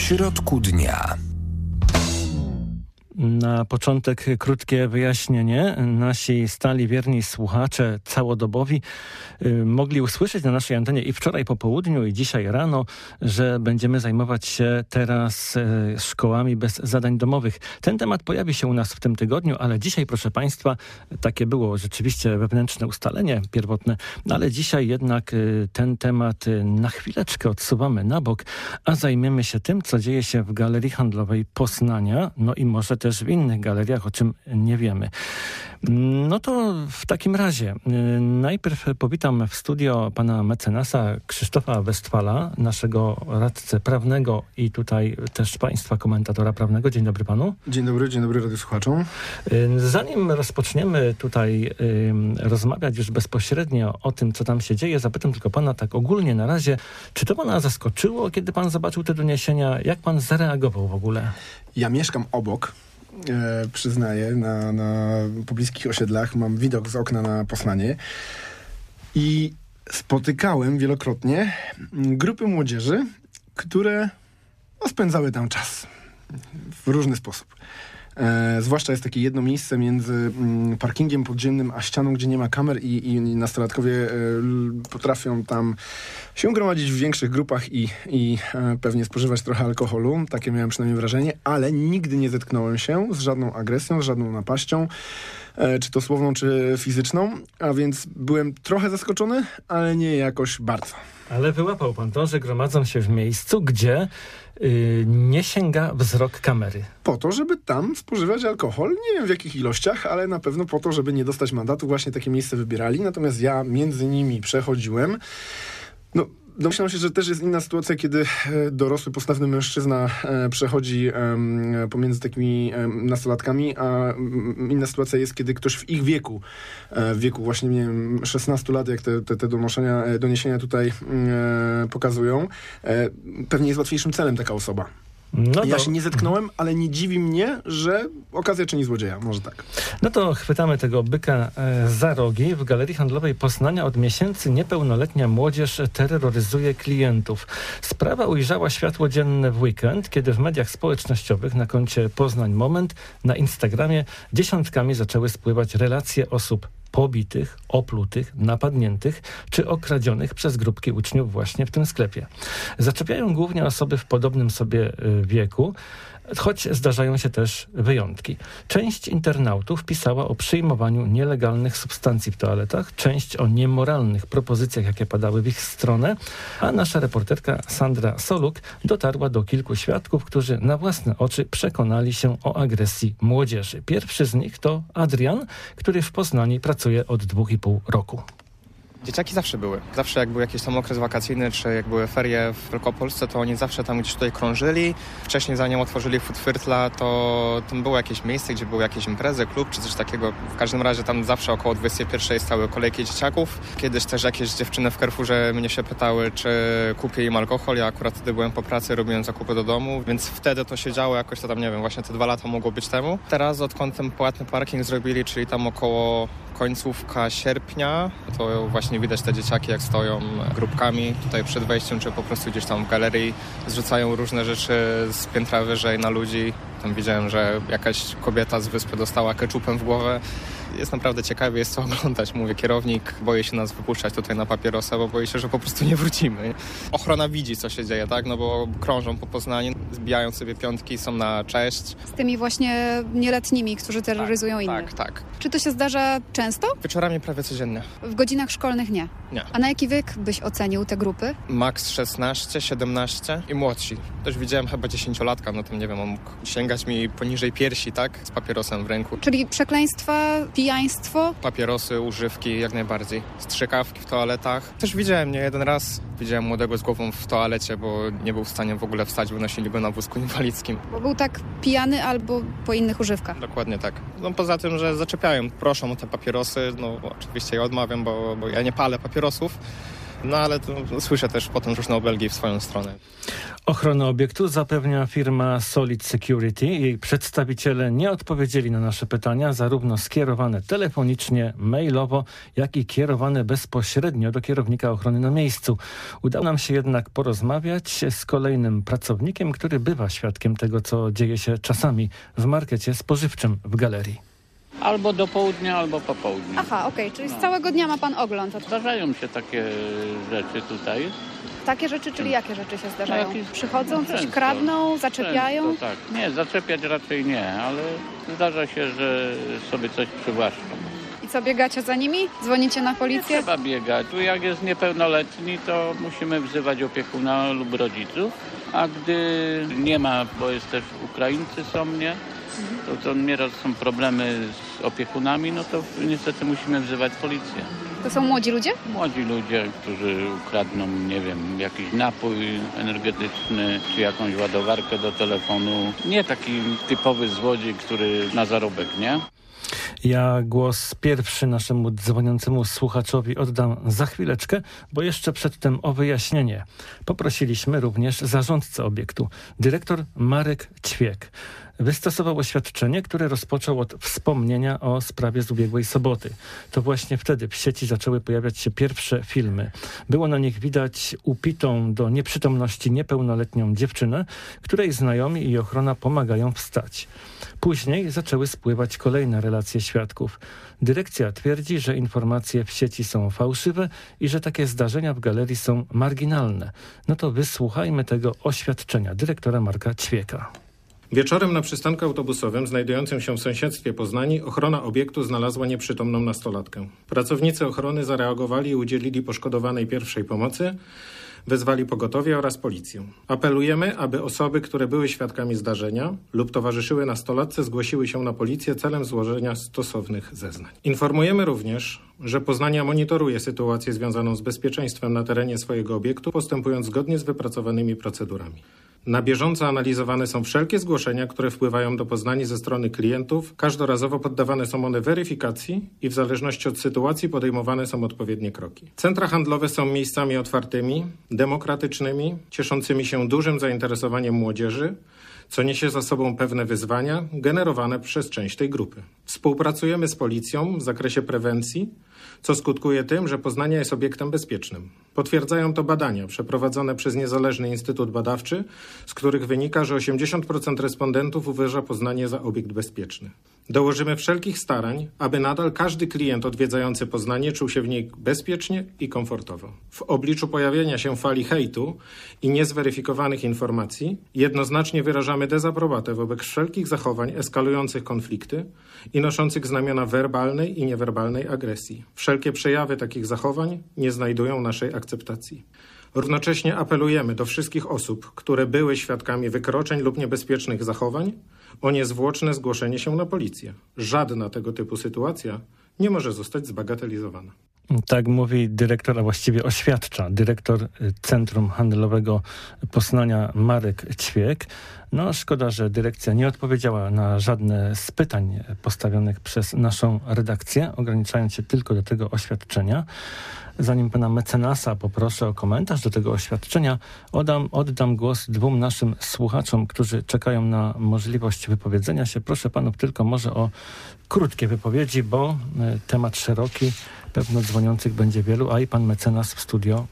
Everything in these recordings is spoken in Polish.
środku dnia. Na początek krótkie wyjaśnienie. Nasi stali wierni słuchacze całodobowi mogli usłyszeć na naszej antenie i wczoraj po południu, i dzisiaj rano, że będziemy zajmować się teraz szkołami bez zadań domowych. Ten temat pojawi się u nas w tym tygodniu, ale dzisiaj, proszę Państwa, takie było rzeczywiście wewnętrzne ustalenie pierwotne, ale dzisiaj jednak ten temat na chwileczkę odsuwamy na bok, a zajmiemy się tym, co dzieje się w Galerii Handlowej Poznania, no i może też w innych galeriach, o czym nie wiemy. No to w takim razie najpierw powitam w studio pana mecenasa Krzysztofa Westphala, naszego radcę prawnego i tutaj też państwa komentatora prawnego. Dzień dobry panu. Dzień dobry radiosłuchaczom. Zanim rozpoczniemy tutaj rozmawiać już bezpośrednio o tym, co tam się dzieje, zapytam tylko pana tak ogólnie na razie, czy to pana zaskoczyło, kiedy pan zobaczył te doniesienia? Jak pan zareagował w ogóle? Ja mieszkam obok. Przyznaję, na pobliskich osiedlach mam widok z okna na Poznanie i spotykałem wielokrotnie grupy młodzieży, które spędzały tam czas w różny sposób. Zwłaszcza jest takie jedno miejsce między parkingiem podziemnym a ścianą, gdzie nie ma kamer i nastolatkowie potrafią tam się gromadzić w większych grupach i pewnie spożywać trochę alkoholu. Takie miałem przynajmniej wrażenie, ale nigdy nie zetknąłem się z żadną agresją, z żadną napaścią, czy to słowną, czy fizyczną, a więc byłem trochę zaskoczony, ale nie jakoś bardzo. Ale wyłapał pan to, że gromadzą się w miejscu, gdzie nie sięga wzrok kamery. Po to, żeby tam spożywać alkohol. Nie wiem w jakich ilościach, ale na pewno po to, żeby nie dostać mandatu, właśnie takie miejsce wybierali. Natomiast ja między nimi przechodziłem. Domyślam się, że też jest inna sytuacja, kiedy dorosły, postawny mężczyzna przechodzi pomiędzy takimi nastolatkami, a inna sytuacja jest, kiedy ktoś w ich wieku, właśnie, nie wiem, 16 lat, jak te doniesienia tutaj pokazują, pewnie jest łatwiejszym celem taka osoba. Ja się nie zetknąłem, ale nie dziwi mnie, że okazja czyni złodzieja. Może tak. No to chwytamy tego byka za rogi. W Galerii Handlowej Poznania od miesięcy niepełnoletnia młodzież terroryzuje klientów. Sprawa ujrzała światło dzienne w weekend, kiedy w mediach społecznościowych na koncie Poznań Moment na Instagramie dziesiątkami zaczęły spływać relacje osób pobitych, oplutych, napadniętych czy okradzionych przez grupki uczniów właśnie w tym sklepie. Zaczepiają głównie osoby w podobnym sobie wieku, choć zdarzają się też wyjątki. Część internautów pisała o przyjmowaniu nielegalnych substancji w toaletach, część o niemoralnych propozycjach, jakie padały w ich stronę, a nasza reporterka Sandra Soluk dotarła do kilku świadków, którzy na własne oczy przekonali się o agresji młodzieży. Pierwszy z nich to Adrian, który w Poznaniu pracuje od 2,5 roku. Dzieciaki zawsze były. Zawsze jak był jakiś tam okres wakacyjny, czy jak były ferie w Wielkopolsce, to oni zawsze tam gdzieś tutaj krążyli. Wcześniej zanim otworzyli Futwyrtla, to tam było jakieś miejsce, gdzie były jakieś imprezy, klub czy coś takiego. W każdym razie tam zawsze około 21 stały kolejki dzieciaków. Kiedyś też jakieś dziewczyny w Carrefourze mnie się pytały, czy kupię im alkohol. Ja akurat wtedy byłem po pracy, robiłem zakupy do domu, więc wtedy to się działo jakoś, to tam nie wiem, właśnie te 2 lata mogło być temu. Teraz odkąd ten płatny parking zrobili, czyli tam około końcówka sierpnia, to właśnie widać te dzieciaki, jak stoją grupkami tutaj przed wejściem, czy po prostu gdzieś tam w galerii, zrzucają różne rzeczy z piętra wyżej na ludzi. Tam widziałem, że jakaś kobieta z wyspy dostała keczupem w głowę. Jest naprawdę ciekawie, jest co oglądać. Mówię, kierownik boi się nas wypuszczać tutaj na papierosa, bo boi się, że po prostu nie wrócimy. Ochrona widzi, co się dzieje, tak? No bo krążą po Poznaniu, zbijają sobie piątki, są na cześć. Z tymi właśnie nieletnimi, którzy terroryzują innych. Tak. Czy to się zdarza często? Wieczorami prawie codziennie. W godzinach szkolnych nie? Nie. A na jaki wiek byś ocenił te grupy? Max 16, 17 i młodsi. Też widziałem chyba 10-latka, no to nie wiem, on mógł sięgać mi poniżej piersi, tak? Z papierosem w ręku. Czyli przekleństwa, pijaństwo? Papierosy, używki, jak najbardziej. Strzykawki w toaletach. Też widziałem nie jeden raz. Widziałem młodego z głową w toalecie, bo nie był w stanie w ogóle wstać, wynosili go na wózku inwalidzkim. Bo był tak pijany albo po innych używkach. Dokładnie tak. No poza tym, że zaczepiają, proszą o te papierosy, no oczywiście ja odmawiam, bo ja nie palę papierosów. No ale to słyszę też potem różne obelgi w swoją stronę. Ochronę obiektu zapewnia firma Solid Security. Jej przedstawiciele nie odpowiedzieli na nasze pytania, zarówno skierowane telefonicznie, mailowo, jak i kierowane bezpośrednio do kierownika ochrony na miejscu. Udało nam się jednak porozmawiać z kolejnym pracownikiem, który bywa świadkiem tego, co dzieje się czasami w markecie spożywczym w galerii. Albo do południa, albo po południu. Aha, okej, czyli z całego dnia ma pan ogląd. Zdarzają się takie rzeczy tutaj. Takie rzeczy, czyli jakie rzeczy się zdarzają? Jakieś- Przychodzą, coś często. kradną, zaczepiają? Często, tak. Nie, zaczepiać raczej nie, ale zdarza się, że sobie coś przywłaszczą. I co, biegacie za nimi? Dzwonicie na Nie policję? trzeba biegać. Tu jak jest niepełnoletni, to musimy wzywać opiekuna lub rodziców, a gdy nie ma, bo jest też Ukraińcy są, nie? To nieraz są problemy z opiekunami, no to niestety musimy wzywać policję. To są młodzi ludzie? Młodzi ludzie, którzy ukradną, nie wiem, jakiś napój energetyczny, czy jakąś ładowarkę do telefonu. Nie taki typowy złodziej, który na zarobek, nie? Ja głos pierwszy naszemu dzwoniącemu słuchaczowi oddam za chwileczkę, bo jeszcze przedtem o wyjaśnienie. Poprosiliśmy również zarządcę obiektu, dyrektor Marek Ćwiek. Wystosował oświadczenie, które rozpoczął od wspomnienia o sprawie z ubiegłej soboty. To właśnie wtedy w sieci zaczęły pojawiać się pierwsze filmy. Było na nich widać upitą do nieprzytomności niepełnoletnią dziewczynę, której znajomi i ochrona pomagają wstać. Później zaczęły spływać kolejne relacje świadków. Dyrekcja twierdzi, że informacje w sieci są fałszywe i że takie zdarzenia w galerii są marginalne. No to wysłuchajmy tego oświadczenia dyrektora Marka Ćwieka. Wieczorem na przystanku autobusowym znajdującym się w sąsiedztwie Poznani ochrona obiektu znalazła nieprzytomną nastolatkę. Pracownicy ochrony zareagowali i udzielili poszkodowanej pierwszej pomocy, wezwali pogotowie oraz policję. Apelujemy, aby osoby, które były świadkami zdarzenia lub towarzyszyły nastolatce, zgłosiły się na policję celem złożenia stosownych zeznań. Informujemy również, że Poznania monitoruje sytuację związaną z bezpieczeństwem na terenie swojego obiektu, postępując zgodnie z wypracowanymi procedurami. Na bieżąco analizowane są wszelkie zgłoszenia, które wpływają do Poznani ze strony klientów. Każdorazowo poddawane są one weryfikacji i w zależności od sytuacji podejmowane są odpowiednie kroki. Centra handlowe są miejscami otwartymi, demokratycznymi, cieszącymi się dużym zainteresowaniem młodzieży, co niesie za sobą pewne wyzwania generowane przez część tej grupy. Współpracujemy z policją w zakresie prewencji, co skutkuje tym, że Poznanie jest obiektem bezpiecznym. Potwierdzają to badania przeprowadzone przez niezależny instytut badawczy, z których wynika, że 80% respondentów uważa Poznanie za obiekt bezpieczny. Dołożymy wszelkich starań, aby nadal każdy klient odwiedzający Poznanie czuł się w niej bezpiecznie i komfortowo. W obliczu pojawienia się fali hejtu i niezweryfikowanych informacji jednoznacznie wyrażamy dezaprobatę wobec wszelkich zachowań eskalujących konflikty i noszących znamiona werbalnej i niewerbalnej agresji. Wszelkie przejawy takich zachowań nie znajdują naszej akceptacji. Równocześnie apelujemy do wszystkich osób, które były świadkami wykroczeń lub niebezpiecznych zachowań, o niezwłoczne zgłoszenie się na policję. Żadna tego typu sytuacja nie może zostać zbagatelizowana. Tak mówi dyrektor, a właściwie oświadcza dyrektor Centrum Handlowego Poznania Marek Ćwiek. No szkoda, że dyrekcja nie odpowiedziała na żadne z pytań postawionych przez naszą redakcję, ograniczając się tylko do tego oświadczenia. Zanim pana mecenasa poproszę o komentarz do tego oświadczenia, oddam głos dwóm naszym słuchaczom, którzy czekają na możliwość wypowiedzenia się. Proszę panów tylko może o krótkie wypowiedzi, bo temat szeroki, pewno dzwoniących będzie wielu, a i pan mecenas w studio,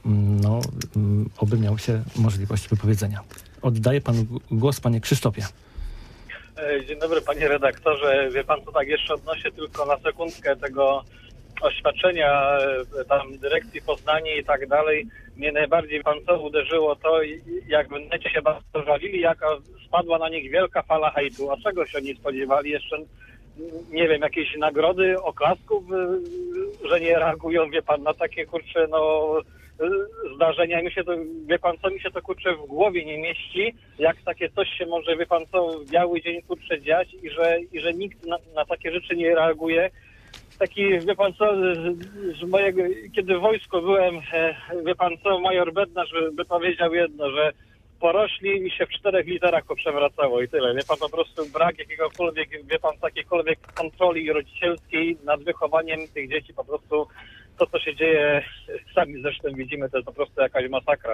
oby miał się możliwość wypowiedzenia. Oddaję panu głos, panie Krzysztofie. Dzień dobry, panie redaktorze. Wie pan co, tak jeszcze odnośnie tylko na sekundkę tego oświadczenia tam dyrekcji Poznania i tak dalej. Mnie najbardziej pan co uderzyło to, jak w necie się bardzo żalili, jaka spadła na nich wielka fala hejtu. A czego się oni spodziewali? Jeszcze, nie wiem, jakieś nagrody, oklasków, że nie reagują, wie pan, na takie, kurczę, zdarzenia. Mi się to, wie pan co, mi się to, kurczę, w głowie nie mieści, jak takie coś się może, wie pan co, w biały dzień, kurczę, dziać i że nikt na takie rzeczy nie reaguje. Taki, wie pan co, z mojego, kiedy w wojsku byłem, wie pan co, major Bednarz by powiedział jedno, że porośli mi się w 4 literach poprzewracało i tyle. Wie pan, po prostu brak jakiegokolwiek, wie pan, jakiejkolwiek kontroli rodzicielskiej nad wychowaniem tych dzieci po prostu to, co się dzieje, sami zresztą widzimy, to jest po prostu jakaś masakra.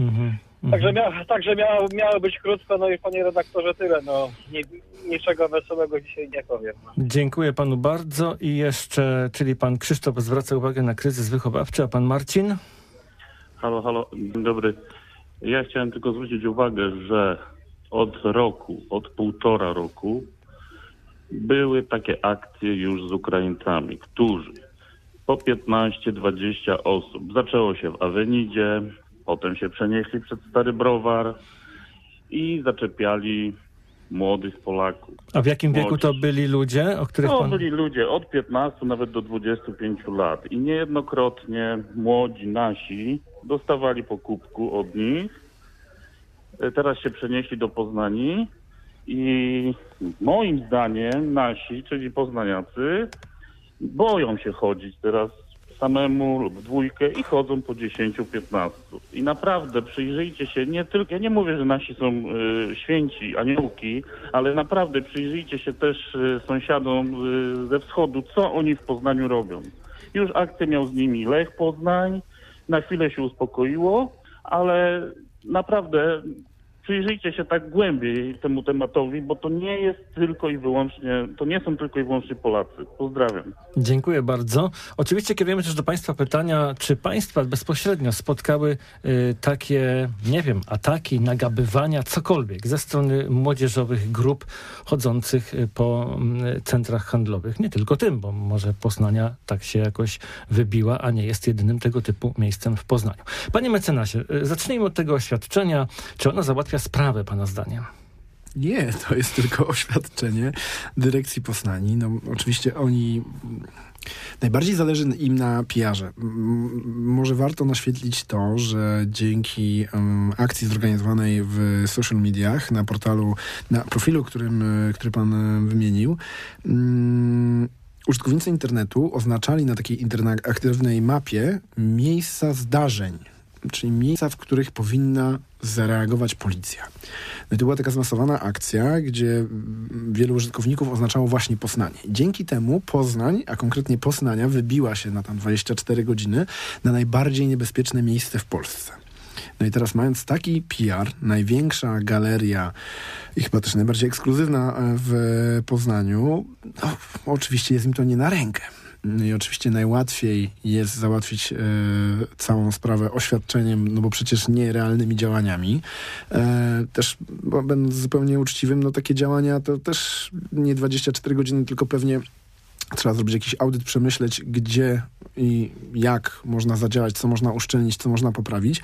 Także miało być krótko, no i panie redaktorze tyle, no niczego wesołego dzisiaj nie powiem. No. Dziękuję panu bardzo i jeszcze, czyli pan Krzysztof zwraca uwagę na kryzys wychowawczy, a pan Marcin? Halo, dzień dobry. Ja chciałem tylko zwrócić uwagę, że od półtora roku były takie akcje już z Ukraińcami, którzy po 15-20 osób, zaczęło się w Awenidzie, potem się przenieśli przed Stary Browar i zaczepiali młodych Polaków. A w jakim wieku to byli ludzie, o których pan... byli ludzie od 15 nawet do 25 lat i niejednokrotnie młodzi nasi dostawali po kubku od nich. Teraz się przenieśli do Poznani i moim zdaniem nasi, czyli poznaniacy, boją się chodzić teraz samemu lub w dwójkę i chodzą po 10-15. I naprawdę przyjrzyjcie się, ja nie mówię, że nasi są święci, aniołki, ale naprawdę przyjrzyjcie się też sąsiadom ze wschodu, co oni w Poznaniu robią. Już akcję miał z nimi Lech Poznań, na chwilę się uspokoiło, ale naprawdę przyjrzyjcie się tak głębiej temu tematowi, bo to nie są tylko i wyłącznie Polacy. Pozdrawiam. Dziękuję bardzo. Oczywiście kierujemy też do państwa pytania, czy państwa bezpośrednio spotkały takie, ataki, nagabywania, cokolwiek ze strony młodzieżowych grup chodzących po centrach handlowych. Nie tylko tym, bo może Poznania tak się jakoś wybiła, a nie jest jedynym tego typu miejscem w Poznaniu. Panie mecenasie, zacznijmy od tego oświadczenia. Czy ono załatwia sprawę, pana zdaniem? Nie, to jest tylko oświadczenie dyrekcji Poznani. No, oczywiście najbardziej zależy im na PR-ze. Może warto naświetlić to, że dzięki akcji zorganizowanej w social mediach, na profilu, który pan wymienił, użytkownicy internetu oznaczali na takiej interaktywnej mapie miejsca zdarzeń, czyli miejsca, w których powinna zareagować policja. No i to była taka zmasowana akcja, gdzie wielu użytkowników oznaczało właśnie Poznanie. Dzięki temu Poznań, a konkretnie Poznania, wybiła się na tam 24 godziny na najbardziej niebezpieczne miejsce w Polsce. No i teraz mając taki PR, największa galeria i chyba też najbardziej ekskluzywna w Poznaniu, oczywiście jest im to nie na rękę. I oczywiście najłatwiej jest załatwić całą sprawę oświadczeniem, no bo przecież nierealnymi działaniami. Też, będąc zupełnie uczciwym, takie działania to też nie 24 godziny, tylko pewnie trzeba zrobić jakiś audyt, przemyśleć, gdzie i jak można zadziałać, co można uszczelnić, co można poprawić.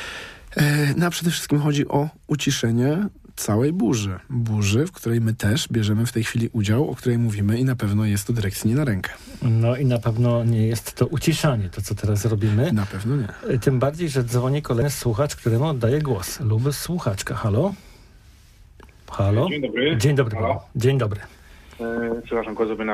No a przede wszystkim chodzi o uciszenie całej burzy, w której my też bierzemy w tej chwili udział, o której mówimy i na pewno jest to dyrekcji nie na rękę. No i na pewno nie jest to uciszanie, to co teraz robimy. Na pewno nie. Tym bardziej, że dzwoni kolejny słuchacz, któremu oddaję głos. Lub słuchaczka. Halo? Halo? Dzień dobry. Dzień dobry. Halo? Dzień dobry. Przepraszam, głos sobie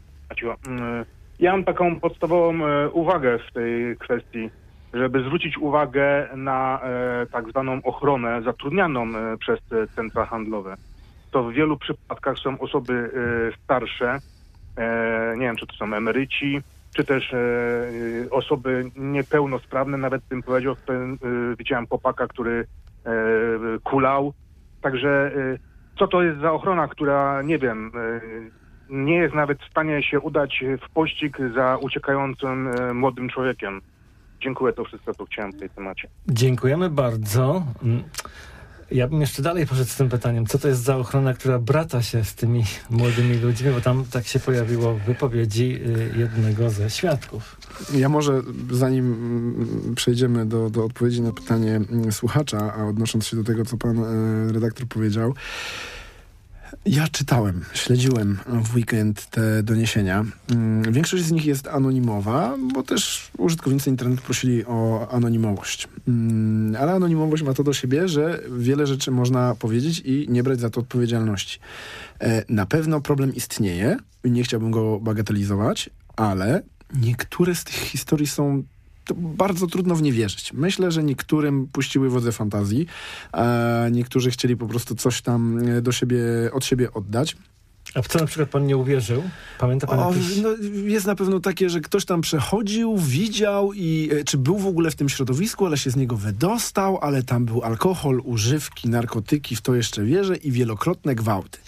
ja mam taką podstawową uwagę w tej kwestii, żeby zwrócić uwagę na tak zwaną ochronę zatrudnianą przez te centra handlowe. To w wielu przypadkach są osoby starsze, nie wiem, czy to są emeryci, czy też osoby niepełnosprawne, nawet bym powiedział, widziałem chłopaka, który kulał. Także co to jest za ochrona, która, nie wiem, nie jest nawet w stanie się udać w pościg za uciekającym młodym człowiekiem. Dziękuję, to wszystko, co chciałem w tej temacie. Dziękujemy bardzo. Ja bym jeszcze dalej poszedł z tym pytaniem, co to jest za ochrona, która brata się z tymi młodymi ludźmi, bo tam tak się pojawiło w wypowiedzi jednego ze świadków. Ja może, zanim przejdziemy do odpowiedzi na pytanie słuchacza, a odnosząc się do tego, co pan redaktor powiedział, ja śledziłem w weekend te doniesienia. Większość z nich jest anonimowa, bo też użytkownicy internetu prosili o anonimowość. Ale anonimowość ma to do siebie, że wiele rzeczy można powiedzieć i nie brać za to odpowiedzialności. Na pewno problem istnieje i nie chciałbym go bagatelizować, ale niektóre z tych historii są... To bardzo trudno w nie wierzyć. Myślę, że niektórym puściły wodze fantazji, a niektórzy chcieli po prostu coś tam od siebie oddać. A w co na przykład pan nie uwierzył? Pamięta pan jakieś... Jest na pewno takie, że ktoś tam przechodził, widział czy był w ogóle w tym środowisku, ale się z niego wydostał, ale tam był alkohol, używki, narkotyki, w to jeszcze wierzę i wielokrotne gwałty.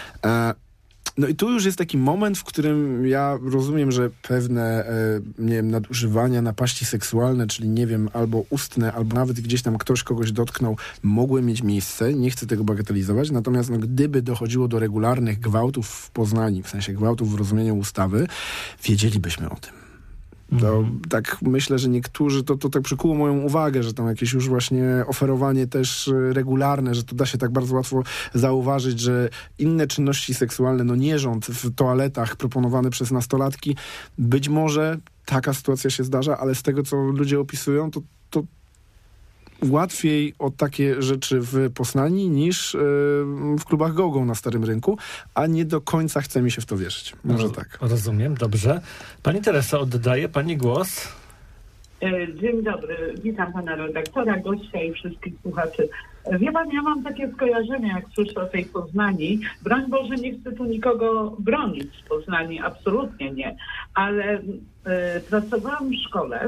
No i tu już jest taki moment, w którym ja rozumiem, że pewne, nie wiem, nadużywania, napaści seksualne, czyli nie wiem, albo ustne, albo nawet gdzieś tam ktoś kogoś dotknął, mogły mieć miejsce. Nie chcę tego bagatelizować. Natomiast gdyby dochodziło do regularnych gwałtów w Poznaniu, w sensie gwałtów w rozumieniu ustawy, wiedzielibyśmy o tym. To tak myślę, że niektórzy, to tak przykuło moją uwagę, że tam jakieś już właśnie oferowanie też regularne, że to da się tak bardzo łatwo zauważyć, że inne czynności seksualne, nierząd w toaletach proponowane przez nastolatki, być może taka sytuacja się zdarza, ale z tego, co ludzie opisują, to łatwiej o takie rzeczy w Poznaniu niż w klubach go-go na Starym Rynku, a nie do końca chce mi się w to wierzyć. Może tak. Rozumiem, dobrze. Pani Teresa, oddaje pani głos. Dzień dobry, witam pana redaktora, gościa i wszystkich słuchaczy. Wie pan, ja mam takie skojarzenia, jak słyszę o tej Poznani. Broń Boże, nie chcę tu nikogo bronić z Poznani, absolutnie nie. Ale pracowałam w szkole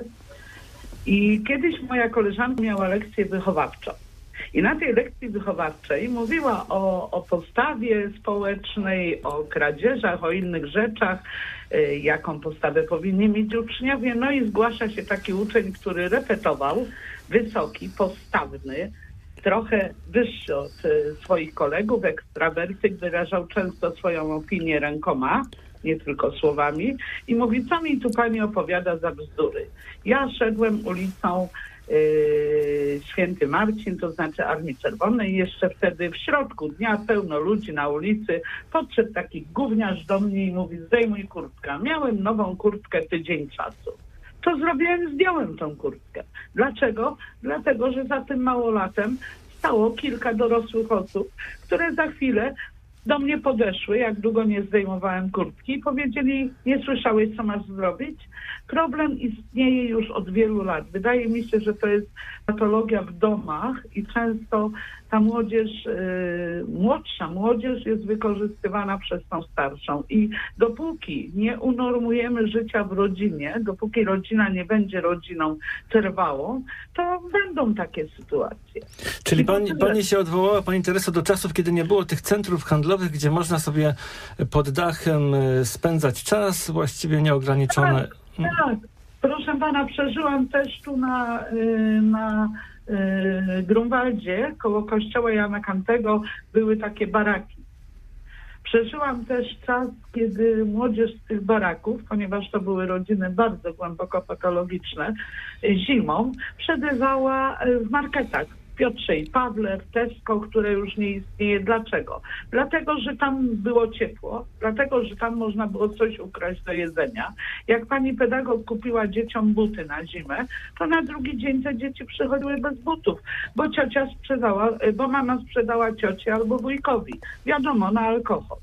i kiedyś moja koleżanka miała lekcję wychowawczą. I na tej lekcji wychowawczej mówiła o postawie społecznej, o kradzieżach, o innych rzeczach, jaką postawę powinni mieć uczniowie. No i zgłasza się taki uczeń, który repetował, wysoki, postawny, trochę wyższy od swoich kolegów, ekstrawertyk, wyrażał często swoją opinię rękoma, nie tylko słowami, i mówi, co mi tu pani opowiada za bzdury. Ja szedłem ulicą Święty Marcin, to znaczy Armii Czerwonej, jeszcze wtedy w środku dnia pełno ludzi na ulicy, podszedł taki gówniarz do mnie i mówi, zdejmuj kurtkę. Miałem nową kurtkę tydzień czasu. Co zrobiłem? Zdjąłem tą kurtkę. Dlaczego? Dlatego, że za tym małolatem stało kilka dorosłych osób, które za chwilę do mnie podeszły, jak długo nie zdejmowałem kurtki, i powiedzieli, nie słyszałeś, co masz zrobić? Problem istnieje już od wielu lat. Wydaje mi się, że to jest patologia w domach i często ta młodzież, młodsza młodzież jest wykorzystywana przez tą starszą. I dopóki nie unormujemy życia w rodzinie, dopóki rodzina nie będzie rodziną trwałą, to będą takie sytuacje. Czyli pani się odwołała, pani Tereso, do czasów, kiedy nie było tych centrów handlowych, gdzie można sobie pod dachem spędzać czas, właściwie nieograniczone. Tak. Proszę pana, przeżyłam też tu na Grunwaldzie, koło kościoła Jana Kantego, były takie baraki. Przeżyłam też czas, kiedy młodzież z tych baraków, ponieważ to były rodziny bardzo głęboko patologiczne, zimą przebywała w marketach. W Piotrze i Pawle, w Tesco, które już nie istnieje. Dlaczego? Dlatego, że tam było ciepło, dlatego, że tam można było coś ukraść do jedzenia. Jak pani pedagog kupiła dzieciom buty na zimę, to na drugi dzień te dzieci przychodziły bez butów, bo ciocia sprzedała, bo mama sprzedała cioci albo wujkowi. Wiadomo, na alkohol.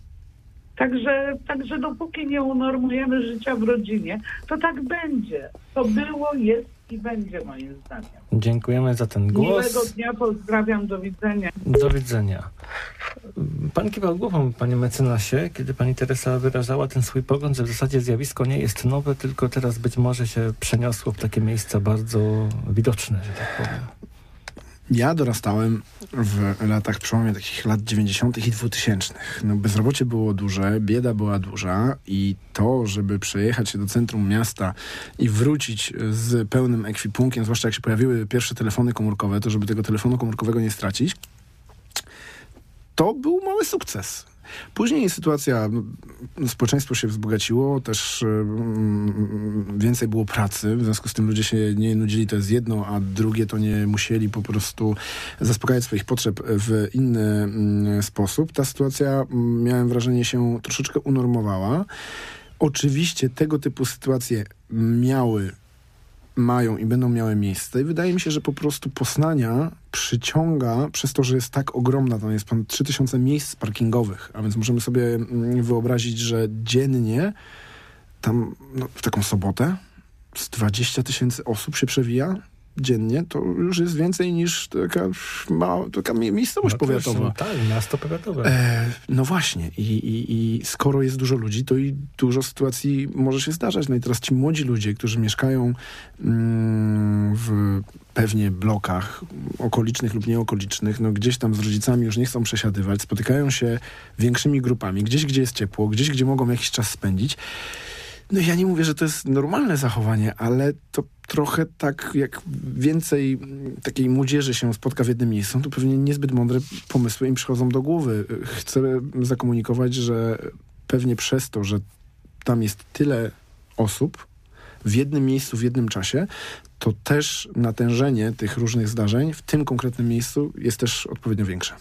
Także dopóki nie unormujemy życia w rodzinie, to tak będzie. To było, jest i będzie, moim zdaniem. Dziękujemy za ten głos. Miłego dnia, pozdrawiam, do widzenia. Do widzenia. Pan kiwał głową, panie mecenasie, kiedy pani Teresa wyrażała ten swój pogląd, że w zasadzie zjawisko nie jest nowe, tylko teraz być może się przeniosło w takie miejsca bardzo widoczne, że tak powiem. Ja dorastałem w latach, przełomie takich lat 90. i 2000. No, bezrobocie było duże, bieda była duża i to, żeby przejechać się do centrum miasta i wrócić z pełnym ekwipunkiem, zwłaszcza jak się pojawiły pierwsze telefony komórkowe, to żeby tego telefonu komórkowego nie stracić, to był mały sukces. Później sytuacja, społeczeństwo się wzbogaciło, też więcej było pracy, w związku z tym ludzie się nie nudzili, to jest jedno, a drugie to nie musieli po prostu zaspokajać swoich potrzeb w inny sposób. Ta sytuacja, miałem wrażenie, się troszeczkę unormowała. Oczywiście tego typu sytuacje mają i będą miały miejsce i wydaje mi się, że po prostu Poznania przyciąga, przez to, że jest tak ogromna, tam jest ponad 3000 miejsc parkingowych, a więc możemy sobie wyobrazić, że dziennie tam w taką sobotę z 20 000 osób się przewija. dziennie, to już jest więcej niż taka miejscowość powiatowa. Tak, miasto powiatowe. No właśnie. I skoro jest dużo ludzi, to i dużo sytuacji może się zdarzać. No i teraz ci młodzi ludzie, którzy mieszkają w pewnie blokach okolicznych lub nieokolicznych, no gdzieś tam z rodzicami już nie chcą przesiadywać, spotykają się większymi grupami, gdzieś, gdzie jest ciepło, gdzieś, gdzie mogą jakiś czas spędzić. No ja nie mówię, że to jest normalne zachowanie, ale to trochę tak jak więcej takiej młodzieży się spotka w jednym miejscu, to pewnie niezbyt mądre pomysły im przychodzą do głowy. Chcę zakomunikować, że pewnie przez to, że tam jest tyle osób w jednym miejscu, w jednym czasie, to też natężenie tych różnych zdarzeń w tym konkretnym miejscu jest też odpowiednio większe.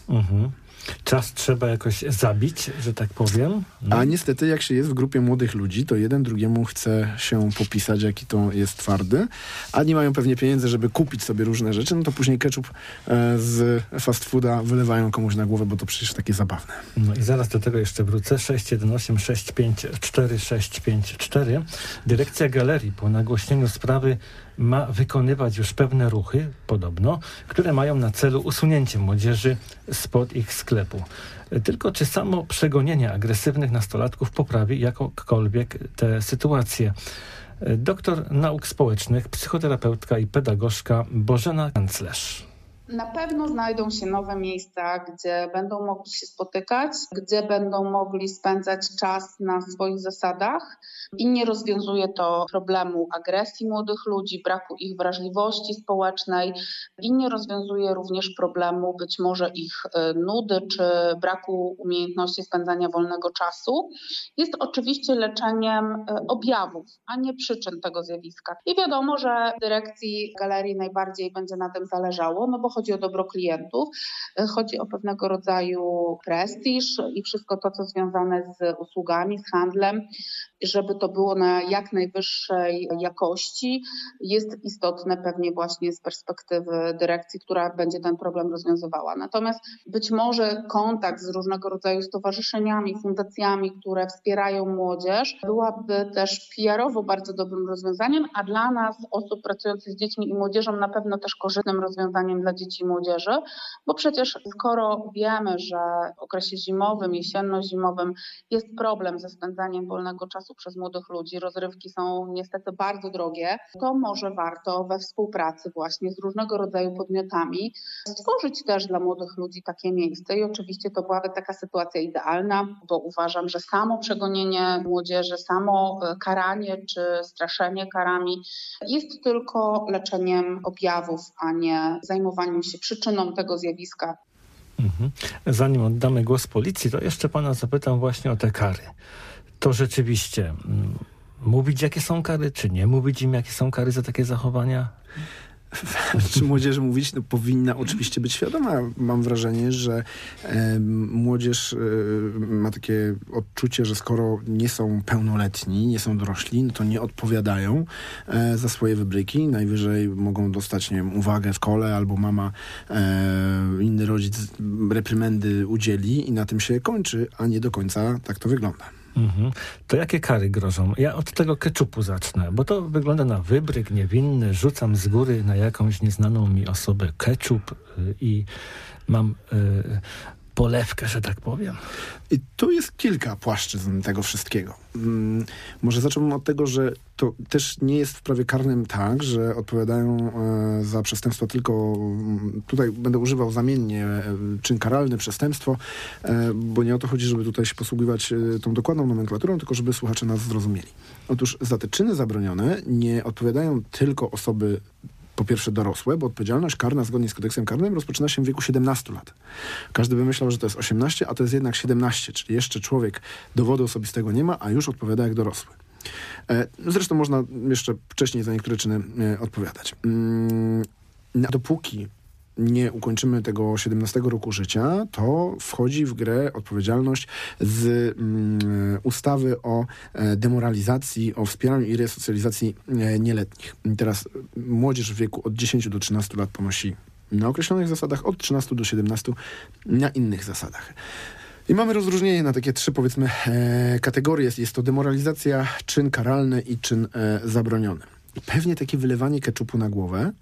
Czas trzeba jakoś zabić, że tak powiem. A niestety, jak się jest w grupie młodych ludzi, to jeden drugiemu chce się popisać, jaki to jest twardy, a nie mają pewnie pieniędzy, żeby kupić sobie różne rzeczy, no to później ketchup z fast fooda wylewają komuś na głowę, bo to przecież takie zabawne. No i zaraz do tego jeszcze wrócę. 618 654 654. Dyrekcja galerii po nagłośnieniu sprawy ma wykonywać już pewne ruchy, podobno, które mają na celu usunięcie młodzieży spod ich sklepu. Tylko czy samo przegonienie agresywnych nastolatków poprawi jakkolwiek tę sytuację? Doktor nauk społecznych, psychoterapeutka i pedagogzka Bożena Kanclerz. Na pewno znajdą się nowe miejsca, gdzie będą mogli się spotykać, gdzie będą mogli spędzać czas na swoich zasadach i nie rozwiązuje to problemu agresji młodych ludzi, braku ich wrażliwości społecznej i nie rozwiązuje również problemu być może ich nudy czy braku umiejętności spędzania wolnego czasu. Jest oczywiście leczeniem objawów, a nie przyczyn tego zjawiska. I wiadomo, że dyrekcji galerii najbardziej będzie na tym zależało, no bo chodzi o dobro klientów, chodzi o pewnego rodzaju prestiż i wszystko to, co związane z usługami, z handlem, żeby to było na jak najwyższej jakości, jest istotne pewnie właśnie z perspektywy dyrekcji, która będzie ten problem rozwiązywała. Natomiast być może kontakt z różnego rodzaju stowarzyszeniami, fundacjami, które wspierają młodzież, byłaby też PR-owo bardzo dobrym rozwiązaniem, a dla nas, osób pracujących z dziećmi i młodzieżą, na pewno też korzystnym rozwiązaniem dla dzieci i młodzieży, bo przecież skoro wiemy, że w okresie zimowym, jesienno-zimowym jest problem ze spędzaniem wolnego czasu przez młodych ludzi, rozrywki są niestety bardzo drogie, to może warto we współpracy właśnie z różnego rodzaju podmiotami stworzyć też dla młodych ludzi takie miejsce i oczywiście to byłaby taka sytuacja idealna, bo uważam, że samo przegonienie młodzieży, samo karanie czy straszenie karami jest tylko leczeniem objawów, a nie zajmowaniem się przyczyną tego zjawiska. Zanim oddamy głos policji, to jeszcze pana zapytam właśnie o te kary. To rzeczywiście mówić, jakie są kary, czy nie mówić im, jakie są kary za takie zachowania? Czy młodzież mówić? No, powinna oczywiście być świadoma. Mam wrażenie, że młodzież ma takie odczucie, że skoro nie są pełnoletni, nie są dorośli, no to nie odpowiadają za swoje wybryki. Najwyżej mogą dostać, nie wiem, uwagę w kole, albo mama, inny rodzic reprymendy udzieli i na tym się kończy, a nie do końca tak to wygląda. To jakie kary grożą? Ja od tego ketchupu zacznę, bo to wygląda na wybryk niewinny, rzucam z góry na jakąś nieznaną mi osobę ketchup i mam polewkę, że tak powiem. I tu jest kilka płaszczyzn tego wszystkiego. Może zacznę od tego, że to też nie jest w prawie karnym tak, że odpowiadają za przestępstwo tylko, tutaj będę używał zamiennie czyn karalny, przestępstwo, bo nie o to chodzi, żeby tutaj się posługiwać tą dokładną nomenklaturą, tylko żeby słuchacze nas zrozumieli. Otóż za te czyny zabronione nie odpowiadają tylko osoby po pierwsze dorosłe, bo odpowiedzialność karna zgodnie z kodeksem karnym rozpoczyna się w wieku 17 lat. Każdy by myślał, że to jest 18, a to jest jednak 17, czyli jeszcze człowiek dowodu osobistego nie ma, a już odpowiada jak dorosły. Zresztą można jeszcze wcześniej za niektóre czyny odpowiadać. Dopóki nie ukończymy tego 17 roku życia, to wchodzi w grę odpowiedzialność z ustawy o demoralizacji, o wspieraniu i resocjalizacji nieletnich. I teraz młodzież w wieku od 10 do 13 lat ponosi na określonych zasadach, od 13 do 17 na innych zasadach. I mamy rozróżnienie na takie trzy, powiedzmy, kategorie. Jest to demoralizacja, czyn karalny i czyn zabroniony. I pewnie takie wylewanie ketchupu na głowę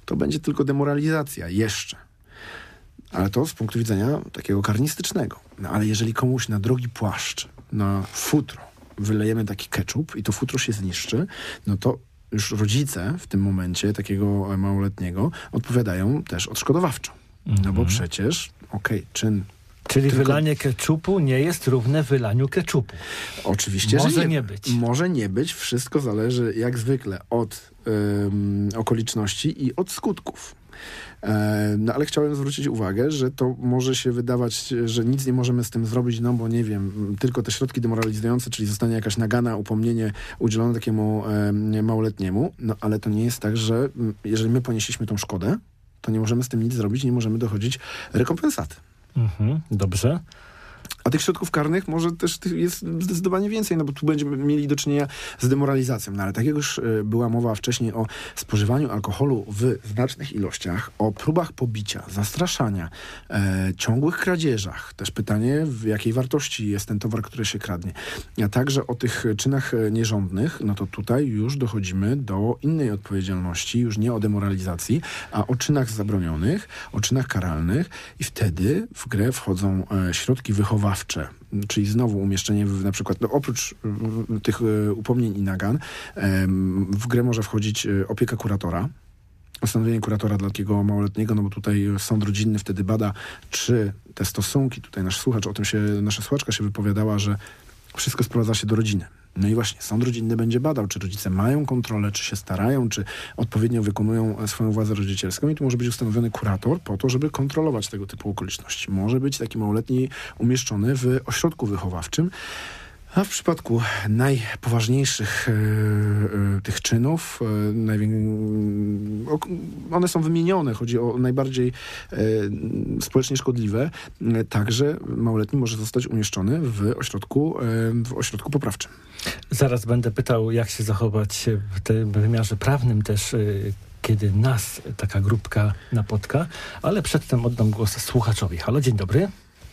to będzie tylko demoralizacja jeszcze. Ale to z punktu widzenia takiego karnistycznego. No ale jeżeli komuś na drogi płaszcz, na futro wylejemy taki ketchup i to futro się zniszczy, no to już rodzice w tym momencie takiego małoletniego odpowiadają też odszkodowawczo. No bo przecież, czyn... Czyli wylanie ketchupu nie jest równe wylaniu ketchupu. Oczywiście, może że nie być. Może nie być. Wszystko zależy jak zwykle od okoliczności i od skutków. No ale chciałem zwrócić uwagę, że to może się wydawać, że nic nie możemy z tym zrobić, no bo nie wiem, tylko te środki demoralizujące, czyli zostanie jakaś nagana, upomnienie udzielone takiemu małoletniemu, no ale to nie jest tak, że jeżeli my ponieśliśmy tą szkodę, to nie możemy z tym nic zrobić, nie możemy dochodzić rekompensaty. Dobrze. A tych środków karnych może też jest zdecydowanie więcej, no bo tu będziemy mieli do czynienia z demoralizacją. No ale tak jak już była mowa wcześniej o spożywaniu alkoholu w znacznych ilościach, o próbach pobicia, zastraszania, ciągłych kradzieżach, też pytanie, w jakiej wartości jest ten towar, który się kradnie, a także o tych czynach nierządnych, no to tutaj już dochodzimy do innej odpowiedzialności, już nie o demoralizacji, a o czynach zabronionych, o czynach karalnych i wtedy w grę wchodzą środki wychowawcze, czyli znowu umieszczenie na przykład, no oprócz tych upomnień i nagan, w grę może wchodzić opieka kuratora, ustanowienie kuratora dla takiego małoletniego, no bo tutaj sąd rodzinny wtedy bada, czy te stosunki, tutaj nasza słuchaczka się wypowiadała, że wszystko sprowadza się do rodziny. No i właśnie, sąd rodzinny będzie badał, czy rodzice mają kontrolę, czy się starają, czy odpowiednio wykonują swoją władzę rodzicielską i tu może być ustanowiony kurator po to, żeby kontrolować tego typu okoliczności. Może być taki małoletni umieszczony w ośrodku wychowawczym, a w przypadku najpoważniejszych tych czynów, one są wymienione, chodzi o najbardziej społecznie szkodliwe, także małoletni może zostać umieszczony w ośrodku poprawczym. Zaraz będę pytał, jak się zachować w tym wymiarze prawnym też, kiedy nas taka grupka napotka, ale przedtem oddam głos słuchaczowi. Halo, dzień dobry.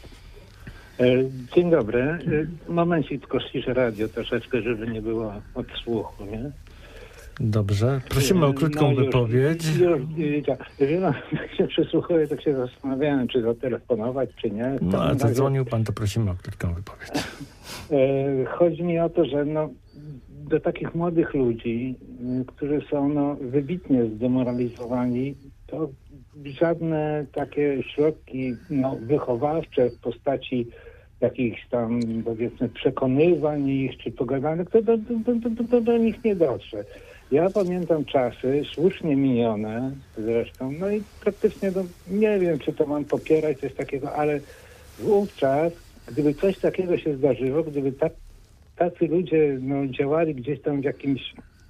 Dzień dobry. Momencik, tylko ściszę radio troszeczkę, żeby nie było odsłuchu, nie? Dobrze. Prosimy o krótką wypowiedź. Jak się przysłuchuję, tak się zastanawiałem, czy zatelefonować, czy nie. No, a zadzwonił pan, to prosimy o krótką wypowiedź. Chodzi mi o to, że do takich młodych ludzi, którzy są wybitnie zdemoralizowani, to żadne takie środki wychowawcze w postaci jakichś tam, powiedzmy, przekonywań ich czy pogadanek, to do nich nie dotrze. Ja pamiętam czasy słusznie minione zresztą, no i praktycznie nie wiem, czy to mam popierać coś takiego, ale wówczas, gdyby coś takiego się zdarzyło, gdyby tacy ludzie działali gdzieś tam w jakimś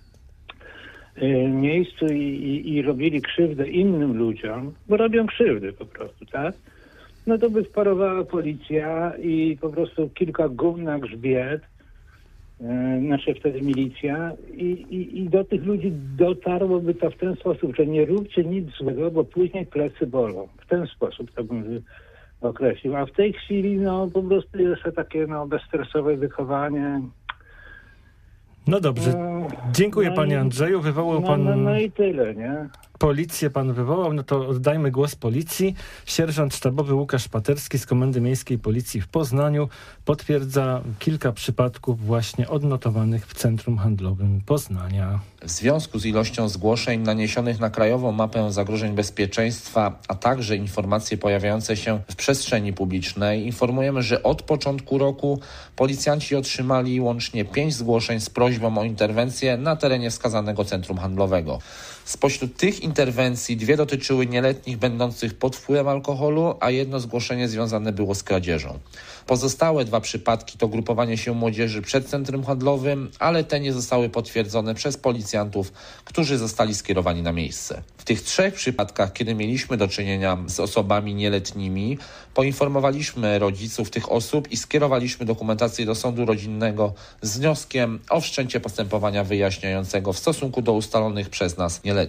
miejscu i robili krzywdę innym ludziom, bo robią krzywdy po prostu, tak? No to by wparowała policja i po prostu kilka gum na grzbiet, wtedy milicja i do tych ludzi dotarłoby to w ten sposób, że nie róbcie nic złego, bo później plecy bolą. W ten sposób to bym określił. A w tej chwili po prostu jeszcze takie bezstresowe wychowanie. No dobrze. Dziękuję panie Andrzeju. Wywołał pan... No i tyle, nie? Policję pan wywołał, no to oddajmy głos policji. Sierżant sztabowy Łukasz Paterski z Komendy Miejskiej Policji w Poznaniu potwierdza kilka przypadków właśnie odnotowanych w Centrum Handlowym Poznania. W związku z ilością zgłoszeń naniesionych na Krajową Mapę Zagrożeń Bezpieczeństwa, a także informacje pojawiające się w przestrzeni publicznej, informujemy, że od początku roku policjanci otrzymali łącznie 5 zgłoszeń z prośbą o interwencję na terenie wskazanego centrum handlowego. Spośród tych interwencji 2 dotyczyły nieletnich będących pod wpływem alkoholu, a 1 zgłoszenie związane było z kradzieżą. Pozostałe 2 przypadki to grupowanie się młodzieży przed centrum handlowym, ale te nie zostały potwierdzone przez policjantów, którzy zostali skierowani na miejsce. W tych 3 przypadkach, kiedy mieliśmy do czynienia z osobami nieletnimi, poinformowaliśmy rodziców tych osób i skierowaliśmy dokumentację do sądu rodzinnego z wnioskiem o wszczęcie postępowania wyjaśniającego w stosunku do ustalonych przez nas nieletnich.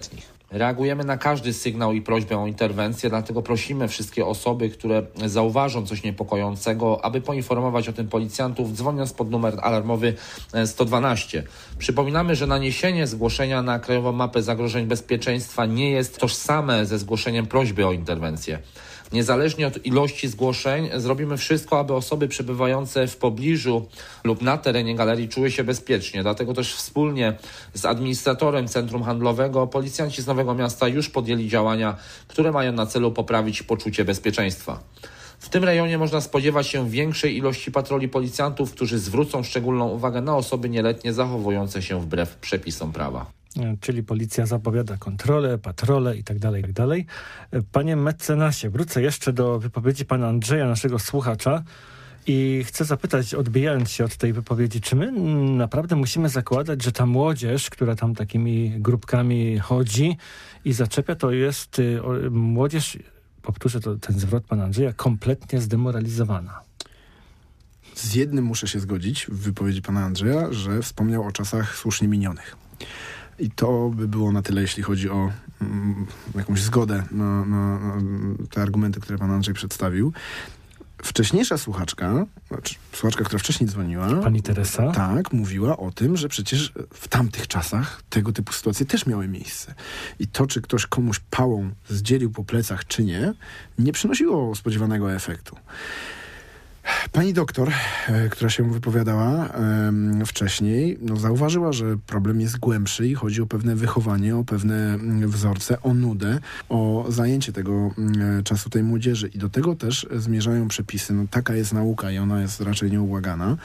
Reagujemy na każdy sygnał i prośbę o interwencję, dlatego prosimy wszystkie osoby, które zauważą coś niepokojącego, aby poinformować o tym policjantów, dzwoniąc pod numer alarmowy 112. Przypominamy, że naniesienie zgłoszenia na Krajową Mapę Zagrożeń Bezpieczeństwa nie jest tożsame ze zgłoszeniem prośby o interwencję. Niezależnie od ilości zgłoszeń zrobimy wszystko, aby osoby przebywające w pobliżu lub na terenie galerii czuły się bezpiecznie. Dlatego też wspólnie z administratorem centrum handlowego policjanci z Nowego Miasta już podjęli działania, które mają na celu poprawić poczucie bezpieczeństwa. W tym rejonie można spodziewać się większej ilości patroli policjantów, którzy zwrócą szczególną uwagę na osoby nieletnie zachowujące się wbrew przepisom prawa. Czyli policja zapowiada kontrolę, patrole i tak dalej, i tak dalej. Panie mecenasie, wrócę jeszcze do wypowiedzi pana Andrzeja, naszego słuchacza, i chcę zapytać, odbijając się od tej wypowiedzi, czy my naprawdę musimy zakładać, że ta młodzież, która tam takimi grupkami chodzi i zaczepia, to jest młodzież, powtórzę ten zwrot pana Andrzeja, kompletnie zdemoralizowana? Z jednym muszę się zgodzić w wypowiedzi pana Andrzeja, że wspomniał o czasach słusznie minionych. I to by było na tyle, jeśli chodzi o jakąś zgodę na te argumenty, które pan Andrzej przedstawił. Wcześniejsza słuchaczka, która wcześniej dzwoniła... Pani Teresa? Tak, mówiła o tym, że przecież w tamtych czasach tego typu sytuacje też miały miejsce. I to, czy ktoś komuś pałą zdzielił po plecach, czy nie, nie przynosiło spodziewanego efektu. Pani doktor, która się wypowiadała wcześniej, zauważyła, że problem jest głębszy i chodzi o pewne wychowanie, o pewne wzorce, o nudę, o zajęcie tego czasu tej młodzieży. I do tego też zmierzają przepisy. Taka jest nauka i ona jest raczej nieubłagana.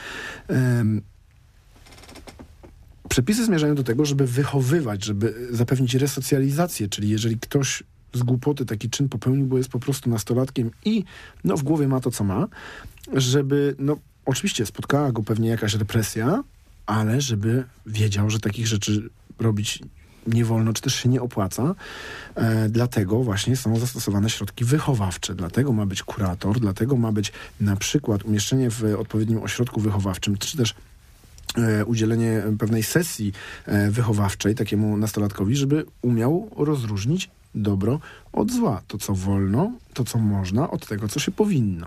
Przepisy zmierzają do tego, żeby wychowywać, żeby zapewnić resocjalizację, czyli jeżeli ktoś z głupoty taki czyn popełnił, bo jest po prostu nastolatkiem i w głowie ma to, co ma, żeby, oczywiście spotkała go pewnie jakaś represja, ale żeby wiedział, że takich rzeczy robić nie wolno, czy też się nie opłaca. Dlatego właśnie są zastosowane środki wychowawcze. Dlatego ma być kurator, dlatego ma być na przykład umieszczenie w odpowiednim ośrodku wychowawczym, czy też udzielenie pewnej sesji wychowawczej takiemu nastolatkowi, żeby umiał rozróżnić dobro od zła. To, co wolno, to, co można, od tego, co się powinno.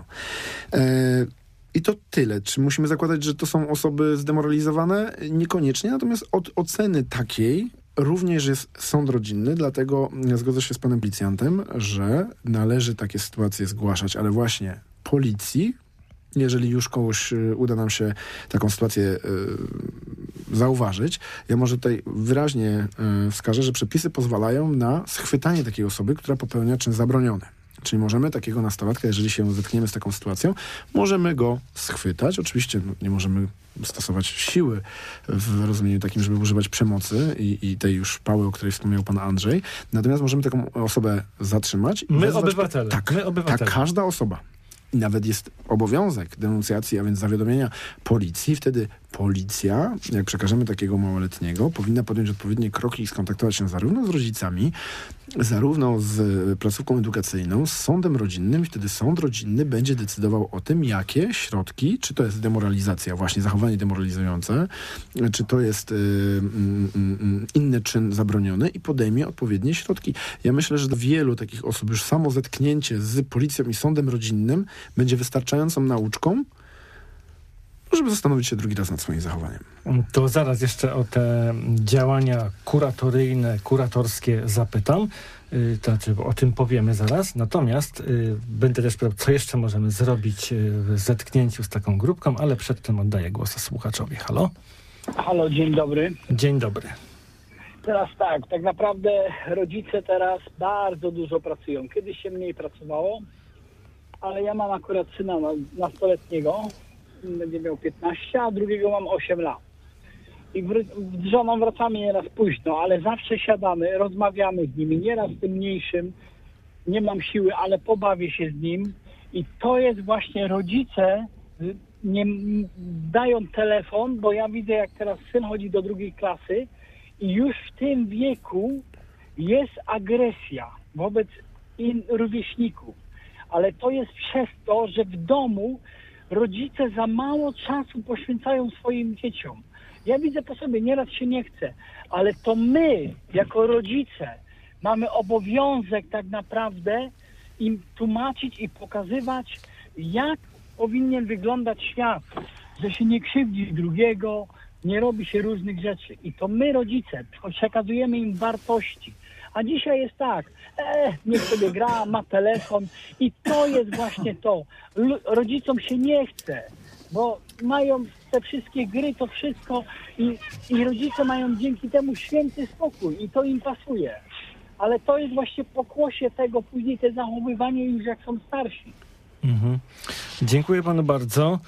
I to tyle. Czy musimy zakładać, że to są osoby zdemoralizowane? Niekoniecznie, natomiast od oceny takiej również jest sąd rodzinny, dlatego zgodzę się z panem policjantem, że należy takie sytuacje zgłaszać, ale właśnie policji, jeżeli już kogoś uda nam się taką sytuację zauważyć. Ja może tutaj wyraźnie wskażę, że przepisy pozwalają na schwytanie takiej osoby, która popełnia czyn zabroniony. Czyli możemy takiego nastolatka, jeżeli się zetkniemy z taką sytuacją, możemy go schwytać. Oczywiście nie możemy stosować siły w rozumieniu takim, żeby używać przemocy i tej już pały, o której wspomniał pan Andrzej. Natomiast możemy taką osobę zatrzymać. My obywatele. Tak, każda osoba. I nawet jest obowiązek denuncjacji, a więc zawiadomienia policji. Wtedy policja, jak przekażemy takiego małoletniego, powinna podjąć odpowiednie kroki i skontaktować się zarówno z rodzicami, zarówno z placówką edukacyjną, z sądem rodzinnym i wtedy sąd rodzinny będzie decydował o tym, jakie środki, czy to jest demoralizacja, właśnie zachowanie demoralizujące, czy to jest inny czyn zabroniony i podejmie odpowiednie środki. Ja myślę, że dla wielu takich osób już samo zetknięcie z policją i sądem rodzinnym będzie wystarczającą nauczką, żeby zastanowić się drugi raz nad swoim zachowaniem. To zaraz jeszcze o te działania kuratoryjne, kuratorskie zapytam. O tym powiemy zaraz. Natomiast będę też pytał, co jeszcze możemy zrobić w zetknięciu z taką grupką, ale przedtem oddaję głos słuchaczowi. Halo? Halo, dzień dobry. Dzień dobry. Teraz tak naprawdę rodzice teraz bardzo dużo pracują. Kiedyś się mniej pracowało, ale ja mam akurat syna nastoletniego, będzie miał 15, a drugiego mam 8 lat. I z żoną wracamy nieraz późno, ale zawsze siadamy, rozmawiamy z nimi, nieraz z tym mniejszym, nie mam siły, ale pobawię się z nim. I to jest właśnie rodzice nie dają telefon, bo ja widzę, jak teraz syn chodzi do 2. klasy i już w tym wieku jest agresja wobec rówieśników. Ale to jest przez to, że w domu rodzice za mało czasu poświęcają swoim dzieciom. Ja widzę po sobie, nieraz się nie chce, ale to my, jako rodzice, mamy obowiązek tak naprawdę im tłumaczyć i pokazywać, jak powinien wyglądać świat, że się nie krzywdzi drugiego, nie robi się różnych rzeczy. I to my, rodzice, przekazujemy im wartości. A dzisiaj jest tak, niech sobie gra, ma telefon i to jest właśnie to. Rodzicom się nie chce, bo mają te wszystkie gry, to wszystko i rodzice mają dzięki temu święty spokój i to im pasuje. Ale to jest właśnie pokłosie tego, później te zachowywanie już jak są starsi. Mhm. Dziękuję panu bardzo.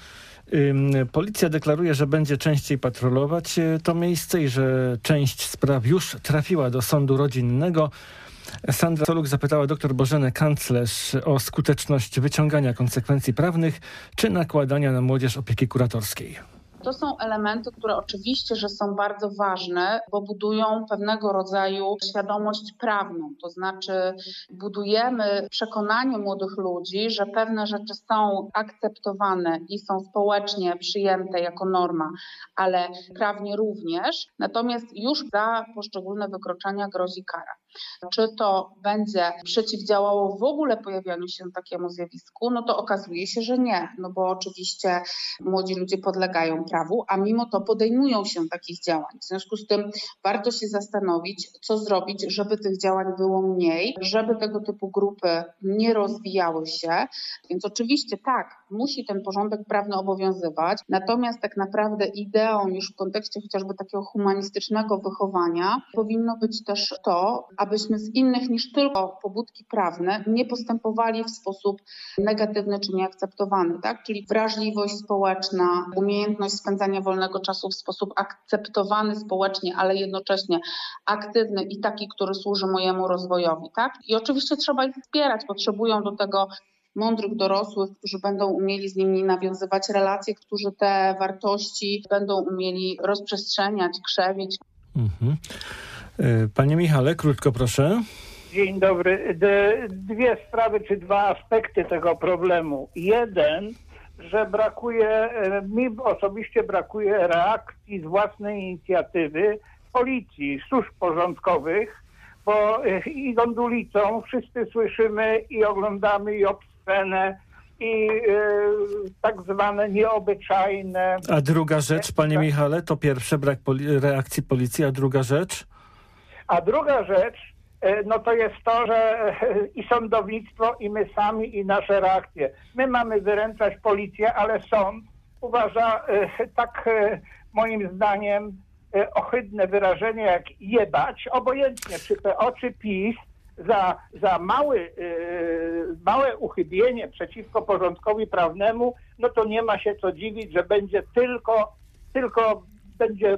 Policja deklaruje, że będzie częściej patrolować to miejsce i że część spraw już trafiła do sądu rodzinnego. Sandra Soluk zapytała dr Bożenę Kanclerz o skuteczność wyciągania konsekwencji prawnych czy nakładania na młodzież opieki kuratorskiej. To są elementy, które oczywiście, że są bardzo ważne, bo budują pewnego rodzaju świadomość prawną. To znaczy budujemy przekonanie młodych ludzi, że pewne rzeczy są akceptowane i są społecznie przyjęte jako norma, ale prawnie również. Natomiast już za poszczególne wykroczenia grozi kara. Czy to będzie przeciwdziałało w ogóle pojawianiu się takiemu zjawisku? No to okazuje się, że nie, no bo oczywiście młodzi ludzie podlegają prawu, a mimo to podejmują się takich działań. W związku z tym warto się zastanowić, co zrobić, żeby tych działań było mniej, żeby tego typu grupy nie rozwijały się. Więc oczywiście tak, musi ten porządek prawny obowiązywać, natomiast tak naprawdę ideą już w kontekście chociażby takiego humanistycznego wychowania powinno być też to, abyśmy z innych niż tylko pobudki prawne nie postępowali w sposób negatywny czy nieakceptowany, tak? Czyli wrażliwość społeczna, umiejętność spędzania wolnego czasu w sposób akceptowany społecznie, ale jednocześnie aktywny i taki, który służy mojemu rozwojowi, tak? I oczywiście trzeba ich wspierać, potrzebują do tego mądrych dorosłych, którzy będą umieli z nimi nawiązywać relacje, którzy te wartości będą umieli rozprzestrzeniać, krzewić. Mhm. Panie Michale, krótko proszę. Dzień dobry. Dwie sprawy czy dwa aspekty tego problemu. Jeden, że mi osobiście brakuje reakcji z własnej inicjatywy policji, służb porządkowych, bo idąc ulicą wszyscy słyszymy i oglądamy i obscenę i tak zwane nieobyczajne. A druga rzecz, panie Michale, to pierwsze brak reakcji policji, a druga rzecz? A druga rzecz, no to jest to, że i sądownictwo, i my sami, i nasze reakcje. My mamy wyręczać policję, ale sąd uważa tak moim zdaniem ohydne wyrażenie jak jebać, obojętnie czy PO, czy PiS, za małe uchybienie przeciwko porządkowi prawnemu, no to nie ma się co dziwić, że będzie tylko będzie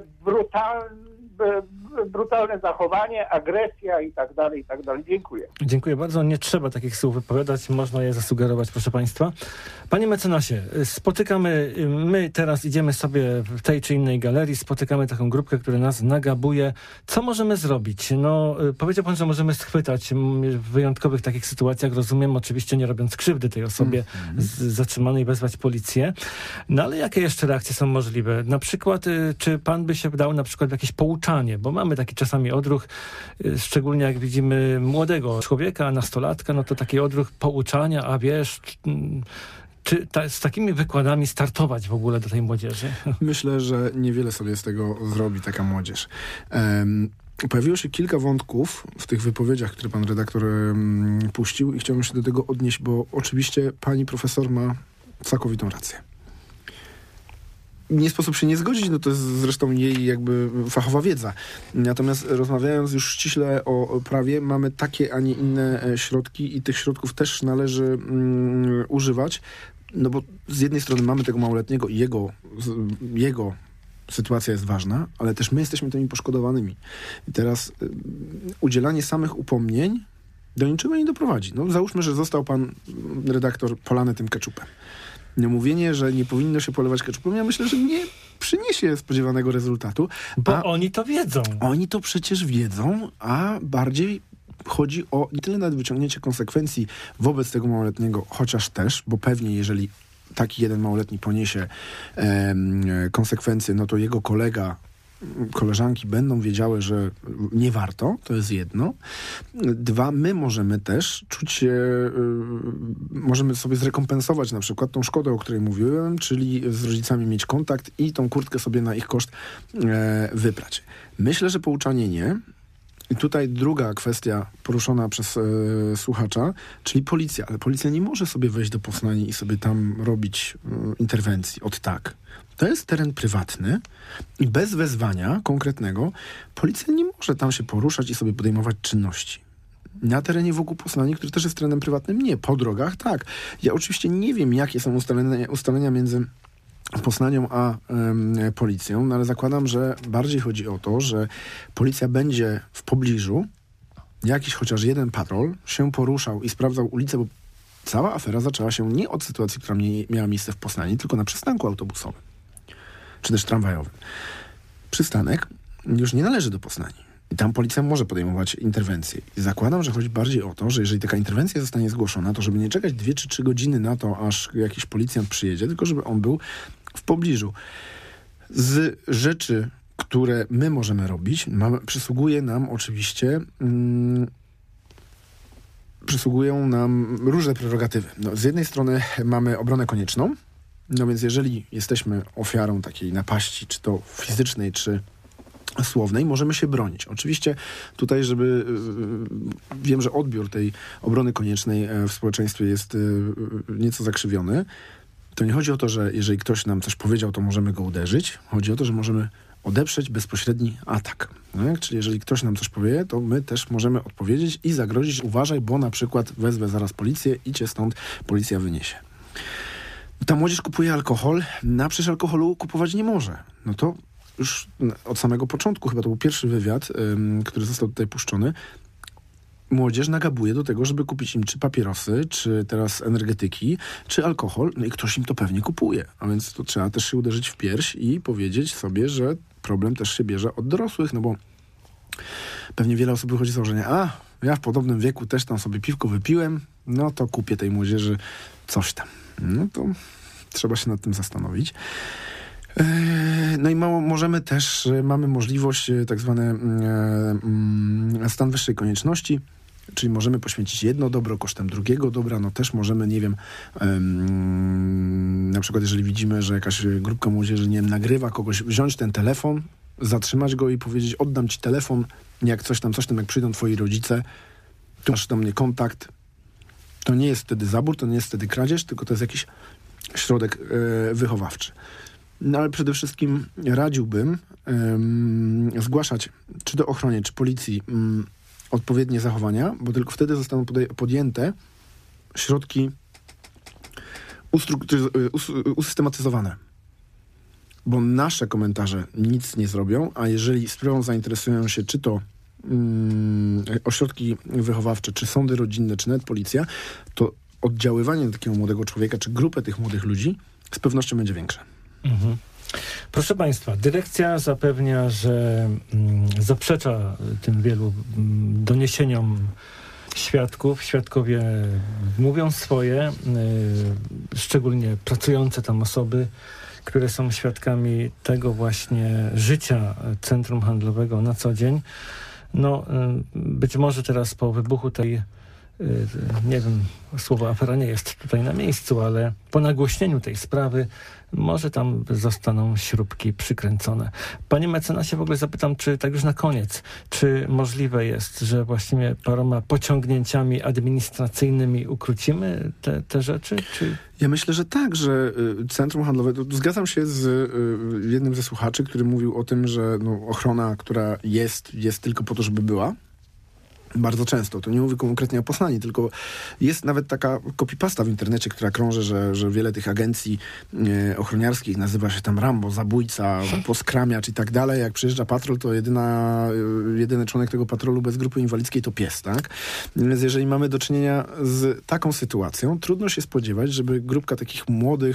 brutalne zachowanie, agresja i tak dalej, i tak dalej. Dziękuję. Dziękuję bardzo. Nie trzeba takich słów wypowiadać, można je zasugerować, proszę państwa. Panie mecenasie, my teraz idziemy sobie w tej czy innej galerii, spotykamy taką grupkę, która nas nagabuje. Co możemy zrobić? No, powiedział pan, że możemy schwytać w wyjątkowych takich sytuacjach, rozumiem, oczywiście nie robiąc krzywdy tej osobie zatrzymanej, wezwać policję. No ale jakie jeszcze reakcje są możliwe? Na przykład, czy pan by się dał na przykład w jakieś pouczanie, bo mamy taki czasami odruch, szczególnie jak widzimy młodego człowieka, nastolatka, no to taki odruch pouczania, a wiesz, czy z takimi wykładami startować w ogóle do tej młodzieży? Myślę, że niewiele sobie z tego zrobi taka młodzież. Pojawiło się kilka wątków w tych wypowiedziach, które pan redaktor puścił i chciałbym się do tego odnieść, bo oczywiście pani profesor ma całkowitą rację. Nie sposób się nie zgodzić, no to jest zresztą jej jakby fachowa wiedza. Natomiast rozmawiając już ściśle o prawie, mamy takie, a nie inne środki i tych środków też należy używać, no bo z jednej strony mamy tego małoletniego i jego sytuacja jest ważna, ale też my jesteśmy tymi poszkodowanymi. I teraz udzielanie samych upomnień do niczego nie doprowadzi. No załóżmy, że został pan redaktor polany tym keczupem. Mówienie, że nie powinno się polewać keczupem, ja myślę, że nie przyniesie spodziewanego rezultatu. Bo oni to wiedzą. Oni to przecież wiedzą, a bardziej chodzi o nie tyle nawet wyciągnięcie konsekwencji wobec tego małoletniego, chociaż też, bo pewnie jeżeli taki jeden małoletni poniesie konsekwencje, no to jego kolega koleżanki będą wiedziały, że nie warto, to jest jedno. 2, my możemy też czuć się, możemy sobie zrekompensować na przykład tą szkodę, o której mówiłem, czyli z rodzicami mieć kontakt i tą kurtkę sobie na ich koszt wyprać. Myślę, że pouczanie nie. I tutaj druga kwestia poruszona przez słuchacza, czyli policja. Ale policja nie może sobie wejść do Poznania i sobie tam robić interwencji od tak. To jest teren prywatny i bez wezwania konkretnego policja nie może tam się poruszać i sobie podejmować czynności. Na terenie wokół Poznania, który też jest terenem prywatnym, nie. Po drogach, tak. Ja oczywiście nie wiem, jakie są ustalenia między Poznanią a policją, no ale zakładam, że bardziej chodzi o to, że policja będzie w pobliżu, jakiś chociaż jeden patrol się poruszał i sprawdzał ulicę, bo cała afera zaczęła się nie od sytuacji, która miała miejsce w Poznaniu, tylko na przystanku autobusowym, czy też tramwajowym. Przystanek już nie należy do Poznania. I tam policja może podejmować interwencje. I zakładam, że chodzi bardziej o to, że jeżeli taka interwencja zostanie zgłoszona, to żeby nie czekać 2 czy 3 godziny na to, aż jakiś policjant przyjedzie, tylko żeby on był w pobliżu. Z rzeczy, które my możemy robić, przysługuje nam oczywiście przysługują nam różne prerogatywy. No, z jednej strony mamy obronę konieczną, no więc jeżeli jesteśmy ofiarą takiej napaści, czy to fizycznej, czy słownej, możemy się bronić. Oczywiście tutaj, wiem, że odbiór tej obrony koniecznej w społeczeństwie jest nieco zakrzywiony. To nie chodzi o to, że jeżeli ktoś nam coś powiedział, to możemy go uderzyć. Chodzi o to, że możemy odeprzeć bezpośredni atak. Tak? Czyli jeżeli ktoś nam coś powie, to my też możemy odpowiedzieć i zagrozić: uważaj, bo na przykład wezwę zaraz policję i cię stąd policja wyniesie. Ta młodzież kupuje alkohol, a przecież alkoholu kupować nie może. No to już od samego początku, chyba to był pierwszy wywiad, który został tutaj puszczony, młodzież nagabuje do tego, żeby kupić im czy papierosy, czy teraz energetyki, czy alkohol, no i ktoś im to pewnie kupuje. A więc to trzeba też się uderzyć w pierś i powiedzieć sobie, że problem też się bierze od dorosłych, no bo pewnie wiele osób wychodzi z założenia: ja w podobnym wieku też tam sobie piwko wypiłem, no to kupię tej młodzieży coś tam. No to trzeba się nad tym zastanowić. No i mamy możliwość tak zwany stan wyższej konieczności, czyli możemy poświęcić jedno dobro kosztem drugiego dobra. No też możemy, nie wiem, na przykład jeżeli widzimy, że jakaś grupka młodzieży, nie wiem, nagrywa kogoś, wziąć ten telefon, zatrzymać go i powiedzieć: oddam ci telefon, jak coś tam, jak przyjdą twoi rodzice, tu masz do mnie kontakt. To nie jest wtedy zabór, to nie jest wtedy kradzież, tylko to jest jakiś środek wychowawczy. No ale przede wszystkim radziłbym zgłaszać czy do ochrony, czy policji odpowiednie zachowania, bo tylko wtedy zostaną podjęte środki usystematyzowane. Bo nasze komentarze nic nie zrobią, a jeżeli sprawą zainteresują się czy to ośrodki wychowawcze, czy sądy rodzinne, czy nawet policja, to oddziaływanie na takiego młodego człowieka, czy grupę tych młodych ludzi z pewnością będzie większe. Mhm. Proszę Państwa, dyrekcja zapewnia, że zaprzecza tym wielu doniesieniom świadków. Świadkowie mówią swoje, szczególnie pracujące tam osoby, które są świadkami tego właśnie życia centrum handlowego na co dzień. No, być może teraz po wybuchu tej, nie wiem, słowo afera nie jest tutaj na miejscu, ale po nagłośnieniu tej sprawy może tam zostaną śrubki przykręcone. Panie mecenasie, w ogóle zapytam, czy tak już na koniec, czy możliwe jest, że właściwie paroma pociągnięciami administracyjnymi ukrócimy te rzeczy? Czy... Ja myślę, że tak, że centrum handlowe, zgadzam się z jednym ze słuchaczy, który mówił o tym, że ochrona, która jest tylko po to, żeby była. Bardzo często. To nie mówię konkretnie o Poznaniu, tylko jest nawet taka copypasta w internecie, która krąży, że wiele tych agencji ochroniarskich nazywa się tam Rambo, zabójca, poskramiacz i tak dalej. Jak przyjeżdża patrol, to jedyny członek tego patrolu bez grupy inwalidzkiej to pies, tak? Więc jeżeli mamy do czynienia z taką sytuacją, trudno się spodziewać, żeby grupka takich młodych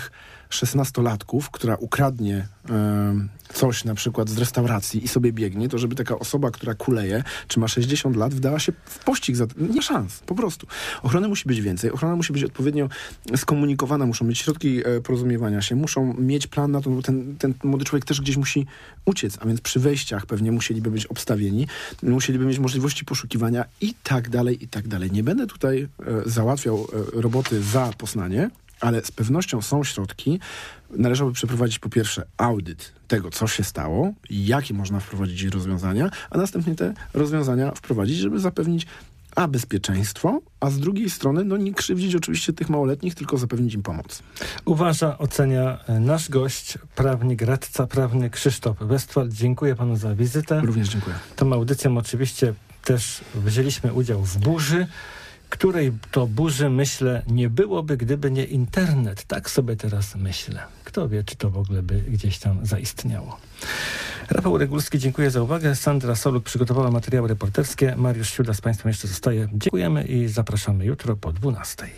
16-latków, która ukradnie coś na przykład z restauracji i sobie biegnie, to żeby taka osoba, która kuleje, czy ma 60 lat, wdała się w pościg. Nie ma szans, po prostu. Ochrony musi być więcej, ochrona musi być odpowiednio skomunikowana, muszą mieć środki porozumiewania się, muszą mieć plan na to, bo ten młody człowiek też gdzieś musi uciec, a więc przy wejściach pewnie musieliby być obstawieni, musieliby mieć możliwości poszukiwania i tak dalej, i tak dalej. Nie będę tutaj załatwiał roboty za Poznanie, ale z pewnością są środki. Należałoby przeprowadzić po pierwsze audyt tego, co się stało, jakie można wprowadzić rozwiązania, a następnie te rozwiązania wprowadzić, żeby zapewnić bezpieczeństwo, a z drugiej strony nie krzywdzić oczywiście tych małoletnich, tylko zapewnić im pomoc. Uważa, ocenia nasz gość, prawnik, radca prawny Krzysztof Westphal. Dziękuję panu za wizytę. Również dziękuję. Tą audycją oczywiście też wzięliśmy udział w burzy, której to burzy, myślę, nie byłoby, gdyby nie internet. Tak sobie teraz myślę. Kto wie, czy to w ogóle by gdzieś tam zaistniało. Rafał Regulski, dziękuję za uwagę. Sandra Soluk przygotowała materiały reporterskie. Mariusz Siuda z państwem jeszcze zostaje. Dziękujemy i zapraszamy jutro po 12:00.